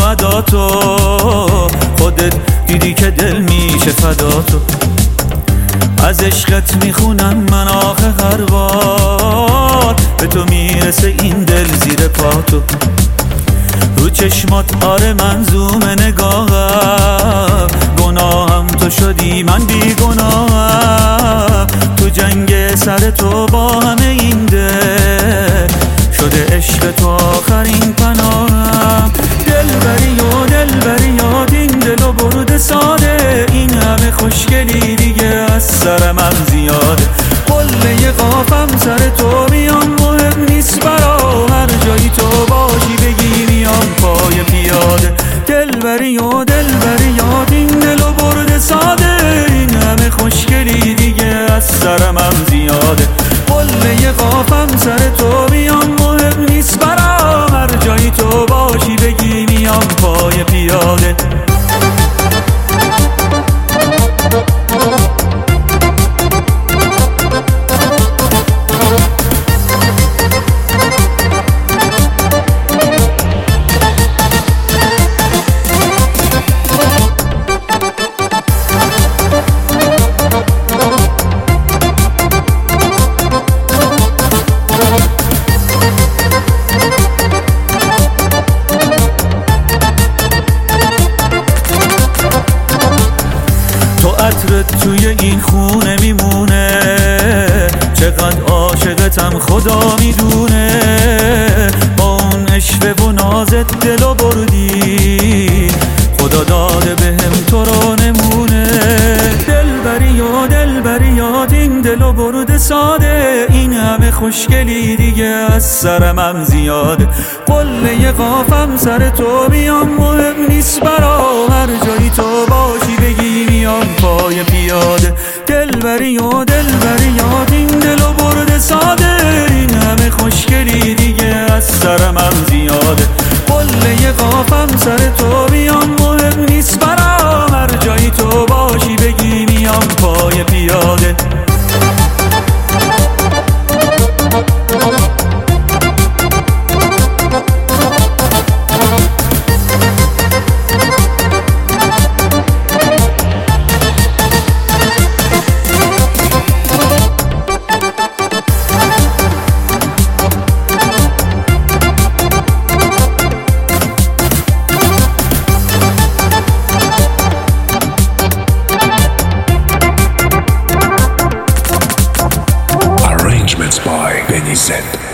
اداتو، خودت دیدی که دل میشه فداتو. از عشقت میخونم من آخه هر بار، به تو میرسه این دل زیر پاتو. رو چشمات آره منظوم نگاهم، گناهم تو شدی من بی گناهم. تو جنگ سر تو با همه این دل، شده عشق تو آخرین پناهم. دلبری یاد این دلو برده ساده، این همه خوشگلی دیگه از سرم هم زیاده. قله قافم سر تو میام، مهم نیست برا هر جایی تو باشی بگی میام پای پیاده. دلبری یاد این دلو برده ساده، این همه خوشگلی دیگه از سرم هم زیاده. قله قافم سر تو میام، مهم نیست برا هر جایی تو باشی بگی میام پای پیاده. عطرت توی این خونه میمونه، چقدر عاشقتم خدا میدونه. با اون اشوه و نازت دلو بردی، خدا داده بهم تو رو نمونه. دلبری یاد این دلو برده ساده، این همه خوشگلی دیگه از سرم هم زیاده. قله قافم سر تو میام، مهم نیست برا هر جایی تو باشی بگی میام پای پیاده. دلبری یاد این دلو برده ساده، این همه خوشگلی دیگه از سرم هم زیاده. قله قافم سر تو میام، مهم نیست برا هر جایی تو باشی بگی میام پای پیاده. By Benny Z.